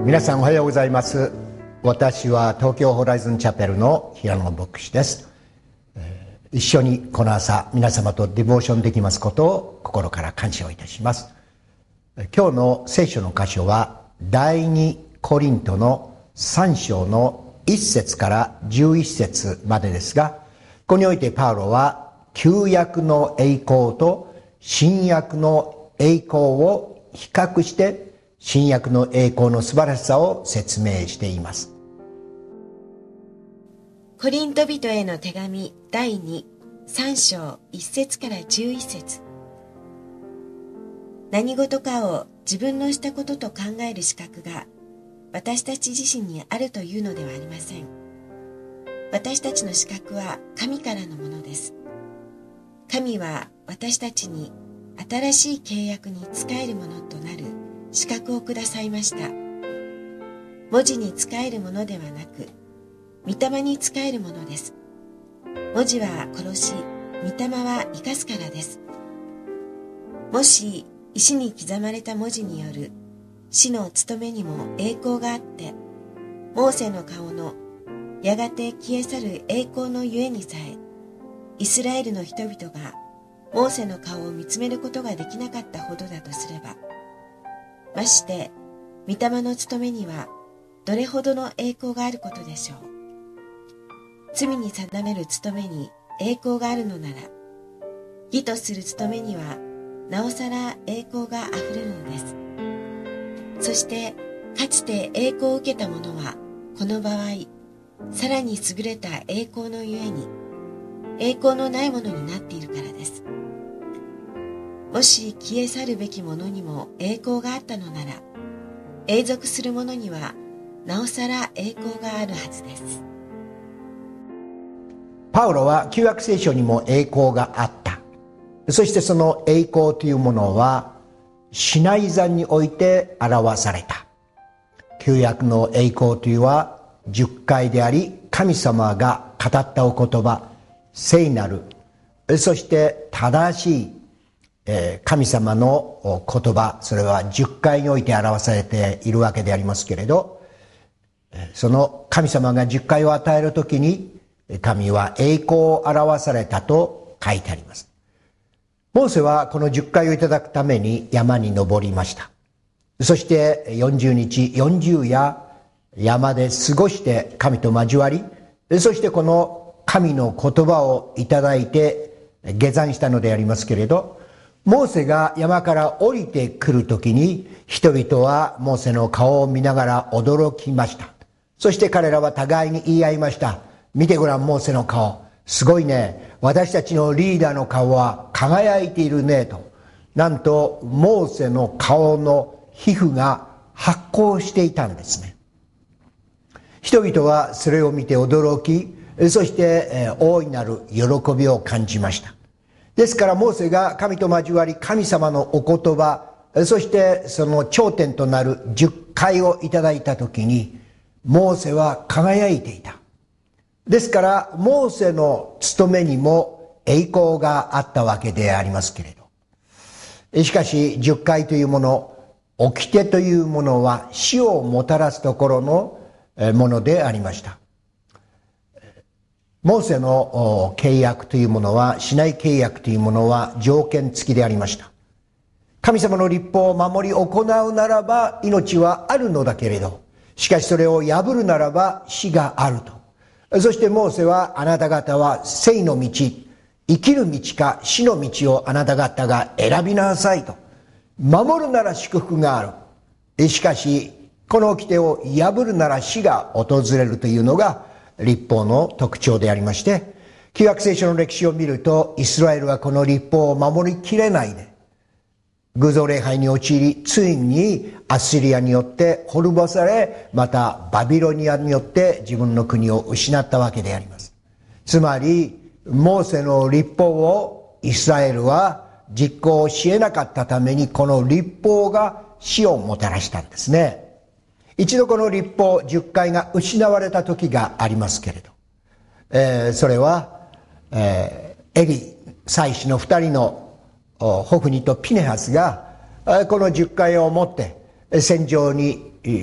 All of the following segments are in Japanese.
皆さんおはようございます。私は東京ホライズンチャペルの平野牧師です。一緒にこの朝皆様とディボーションできますことを心から感謝をいたします。今日の聖書の箇所は第2コリントの3章の1節から11節までですが、ここにおいてパウロは旧約の栄光と新約の栄光を比較して新約の栄光の素晴らしさを説明しています。 コリント人への手紙第3章1節から11節。何事かを自分のしたことと考える資格が私たち自身にあるというのではありません。私たちの資格は神からのものです。神は私たちに新しい契約に仕えるものとなる資格をくださいました。文字に仕えるものではなく、御霊に仕えるものです。文字は殺し、御霊は生かすからです。もし石に刻まれた文字による死の務めにも栄光があって、モーセの顔のやがて消え去る栄光のゆえにさえ、イスラエルの人々がモーセの顔を見つめることができなかったほどだとすれば、まして御霊の務めにはどれほどの栄光があることでしょう。罪に定める務めに栄光があるのなら、義とする務めにはなおさら栄光があふれるのです。そしてかつて栄光を受けた者はこの場合さらに優れた栄光のゆえに栄光のないものになっているからです。もし消え去るべきものにも栄光があったのなら、永続するものにはなおさら栄光があるはずです。 パウロは旧約聖書にも栄光があった。そしてその栄光というものはシナイ山において表された。旧約の栄光というのは十戒であり、神様が語ったお言葉、聖なる、そして正しい神様の言葉、それは十戒において表されているわけでありますけれど、その神様が十戒を与えるときに神は栄光を表されたと書いてあります。モーセはこの十戒をいただくために山に登りました。そして40日40夜山で過ごして神と交わり、そしてこの神の言葉をいただいて下山したのでありますけれど、モーセが山から降りてくるときに人々はモーセの顔を見ながら驚きました。そして彼らは互いに言い合いました。見てごらん、モーセの顔。すごいね。私たちのリーダーの顔は輝いているねと。なんとモーセの顔の皮膚が発光していたんですね。人々はそれを見て驚き、そして大いなる喜びを感じました。ですからモーセが神と交わり神様のお言葉、そしてその頂点となる十戒をいただいたときにモーセは輝いていた。ですからモーセの務めにも栄光があったわけでありますけれど、しかし十戒というもの、掟というものは死をもたらすところのものでありました。モーセの契約というものは、シナイ契約というものは条件付きでありました。神様の律法を守り行うならば命はあるのだけれど、しかしそれを破るならば死があると。そしてモーセは、あなた方は生の道、生きる道か死の道をあなた方が選びなさいと。守るなら祝福がある。しかしこの掟を破るなら死が訪れるというのが律法の特徴でありまして、旧約聖書の歴史を見るとイスラエルはこの律法を守りきれないで偶像礼拝に陥り、ついにアッシリアによって滅ぼされ、またバビロニアによって自分の国を失ったわけであります。つまりモーセの律法をイスラエルは実行し得なかったために、この律法が死をもたらしたんですね。一度この律法十戒が失われた時がありますけれど、それは、エリ祭司の二人のホフニとピネハスがこの十戒を持って戦場に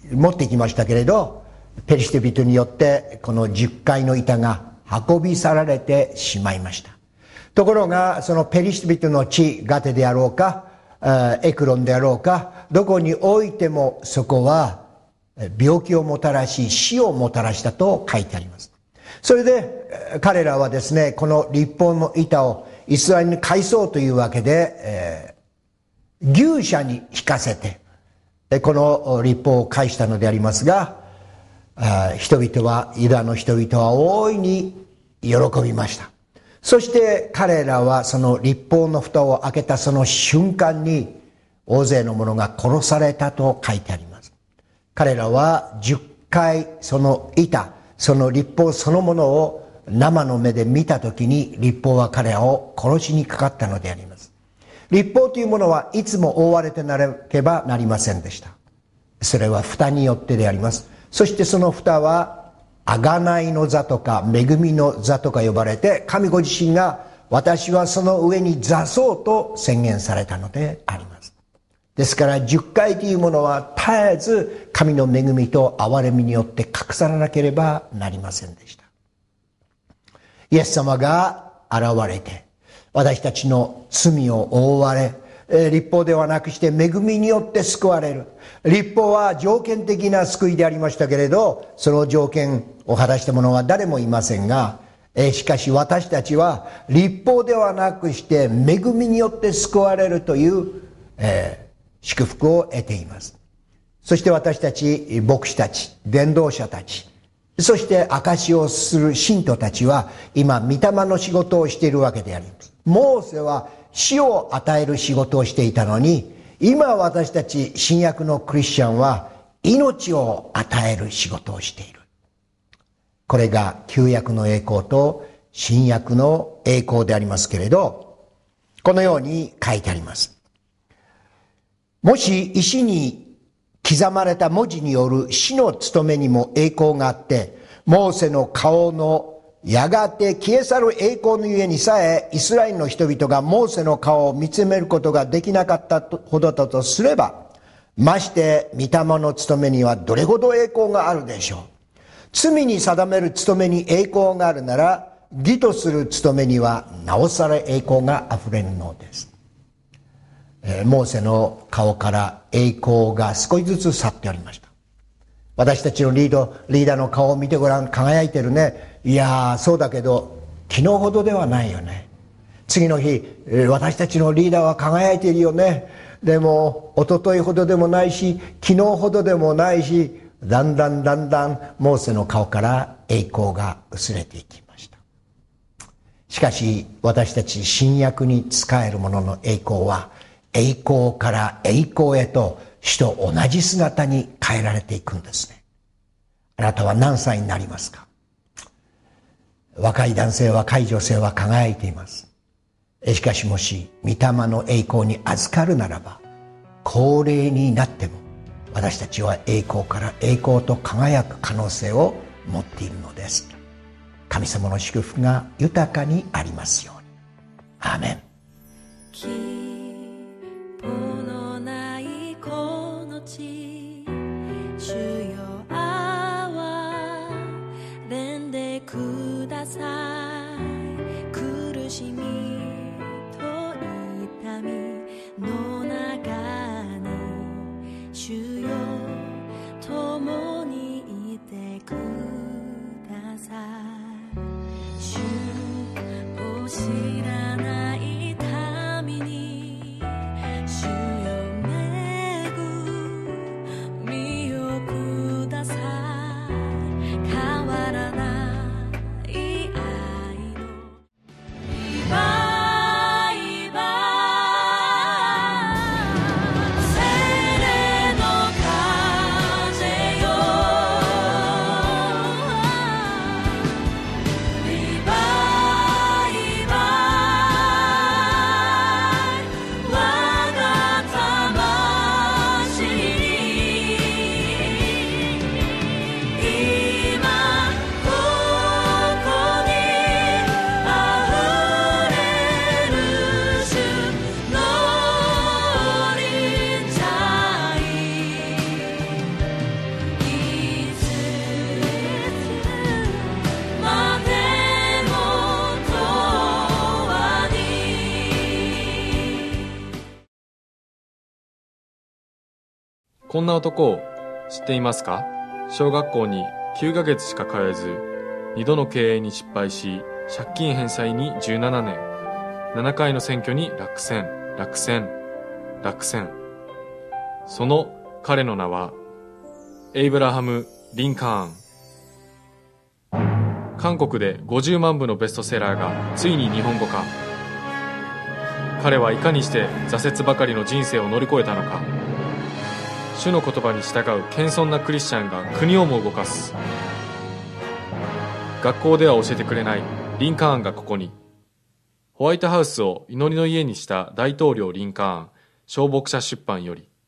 持っていきましたけれど、ペリシテ人によってこの10階の板が運び去られてしまいました。ところがそのペリシテ人の地、ガテであろうかエクロンであろうか、どこにおいてもそこは病気をもたらし死をもたらしたと書いてあります。それで彼らはですね、この立法の板をイスラエルに返そうというわけで、牛舎に引かせてこの立法を返したのでありますが、人々は、ユダの人々は大いに喜びました。そして彼らはその立法の蓋を開けたその瞬間に大勢の者が殺されたと書いてあります。彼らは10回その板、その立法そのものを生の目で見たときに、立法は彼らを殺しにかかったのであります。立法というものはいつも覆われてなければなりませんでした。それは蓋によってであります。そしてその蓋は贖いの座とか恵みの座とか呼ばれて、神ご自身が私はその上に座そうと宣言されたのであります。ですから10回というものは絶えず神の恵みと憐れみによって隠さなければなりませんでした。イエス様が現れて私たちの罪を覆われ、立法ではなくして恵みによって救われる。立法は条件的な救いでありましたけれど、その条件を果たした者は誰もいませんが、しかし私たちは立法ではなくして恵みによって救われるという、祝福を得ています。そして私たち牧師たち、伝道者たち、そして証しをする信徒たちは今御霊の仕事をしているわけであります。モーセは死を与える仕事をしていたのに、今私たち新約のクリスチャンは命を与える仕事をしている。これが旧約の栄光と新約の栄光でありますけれど、このように書いてあります。もし石に刻まれた文字による死の務めにも栄光があって、モーセの顔のやがて消え去る栄光のゆえにさえ、イスラエルの人々がモーセの顔を見つめることができなかったほどだとすれば、まして御霊の務めにはどれほど栄光があるでしょう。罪に定める務めに栄光があるなら、義とする務めにはなおさら栄光があふれるのです。モーセの顔から栄光が少しずつ去っておりました。私たちのリーダーの顔を見てごらん、輝いてるね。いやー、そうだけど昨日ほどではないよね。次の日、私たちのリーダーは輝いているよね。でも一昨日ほどでもないし、昨日ほどでもないし、だんだんモーセの顔から栄光が薄れていきました。しかし私たち新約に仕える者の栄光は、栄光から栄光へと主と同じ姿に変えられていくんですね。あなたは何歳になりますか？若い男性、若い女性は輝いています。しかしもし御霊の栄光に預かるならば、高齢になっても私たちは栄光から栄光と輝く可能性を持っているのです。神様の祝福が豊かにありますように。アーメン。 希望のないこの地、主よ憐れんでください。苦しみと痛みの中に、主よ共にいてください。主を知らない民に、主よ恵みをください。変わらない愛のリバイバル、精霊の風よ、リバイバルこんな男を知っていますか？小学校に9ヶ月しか通えず、2度の経営に失敗し、借金返済に17年、7回の選挙に落選。その彼の名は、エイブラハム・リンカーン。韓国で50万部のベストセラーがついに日本語化。彼はいかにして挫折ばかりの人生を乗り越えたのか。主の言葉に従う謙遜なクリスチャンが国をも動かす。学校では教えてくれないリンカーンがここに。ホワイトハウスを祈りの家にした大統領リンカーン、小牧者出版より。